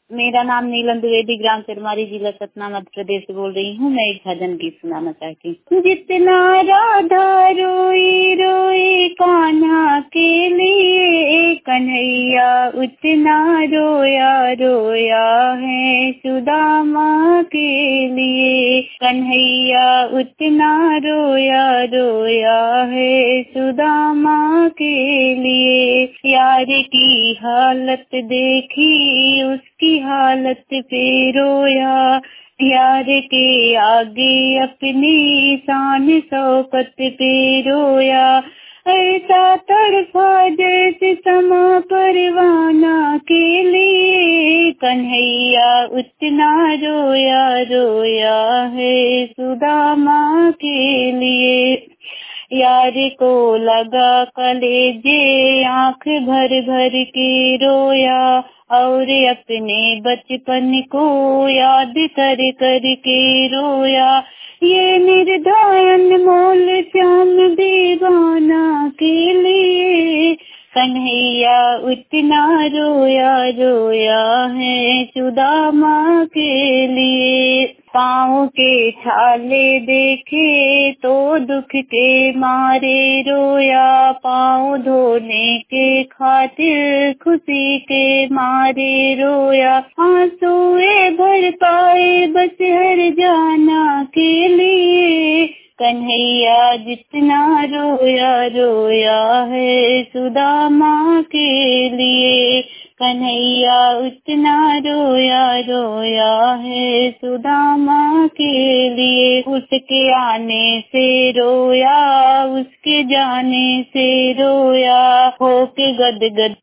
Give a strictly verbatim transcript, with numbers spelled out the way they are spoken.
मेरा नाम नीलम द्विवेदी, ग्राम सिरमारी, जिला सतना, मध्य प्रदेश से बोल रही हूँ। मैं एक भजन गीत सुनाना चाहती हूँ। जितना राधा रोई रोई कान्हा के लिए, कन्हैया उतना रोया रोया है सुदामा के लिए। कन्हैया उतना रोया रोया है सुदामा के लिए। यार की हालत देखी उसकी हालत पे रोया, यार के आगे अपनी शान शौकत पे रोया। ऐसा तड़फा जैसे समा परवाना के लिए, कन्हैया उतना रोया रोया है सुदामा के लिए। यार को लगा कलेजे आंख भर भर के रोया, और अपने बचपन को याद कर कर के रोया। ये निर्दय अनमोल श्याम दीवाना के लिए, कन्हैया उतना रोया रोया है सुदामा के लिए। पाँव के छाले देखे तो दुख के मारे रोया, पाँव धोने के खातिर खुशी के मारे रोया। आंसुए भर पाए बस हर जाना के लिए, कन्हैया जितना रोया रोया है सुदामा के लिए। कन्हैया उतना रोया रोया है सुदामा के लिए। उसके आने से रोया, उसके जाने से रोया, होके गद गद